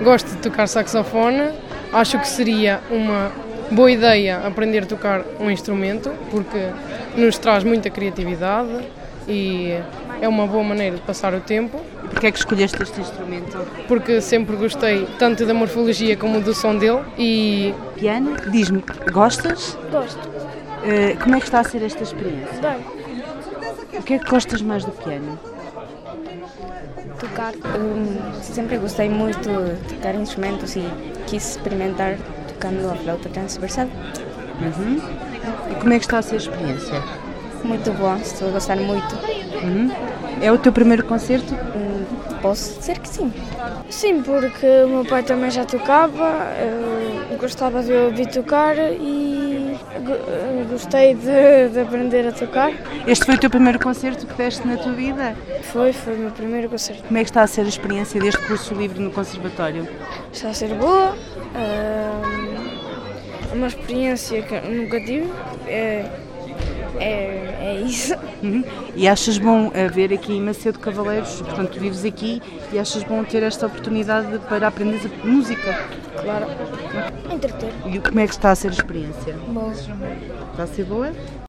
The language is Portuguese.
Gosto de tocar saxofone, acho que seria uma boa ideia aprender a tocar um instrumento, porque nos traz muita criatividade e é uma boa maneira de passar o tempo. Porquê é que escolheste este instrumento? Porque sempre gostei tanto da morfologia como do som dele e... Piano? Diz-me, gostas? Gosto. Como é que está a ser esta experiência? Bem, O que é que gostas mais do piano? tocar. Sempre gostei muito de tocar instrumentos e quis experimentar tocando a flauta transversal. E como é que está a ser a experiência? Muito bom, estou a gostar muito. É o teu primeiro concerto? Posso dizer que sim. Sim, porque o meu pai também já tocava, eu gostava de ouvir tocar e gostei de aprender a tocar. Este foi o teu primeiro concerto que deste na tua vida? Foi o meu primeiro concerto. Como é que está a ser a experiência deste curso livre no Conservatório? Está a ser boa, é uma experiência que eu nunca tive, é isso. E achas bom ver aqui em Macedo Cavaleiros, portanto vives aqui e achas bom ter esta oportunidade para aprender música? Claro. Entreter. E como é que está a ser a experiência? Bom. Está a ser boa?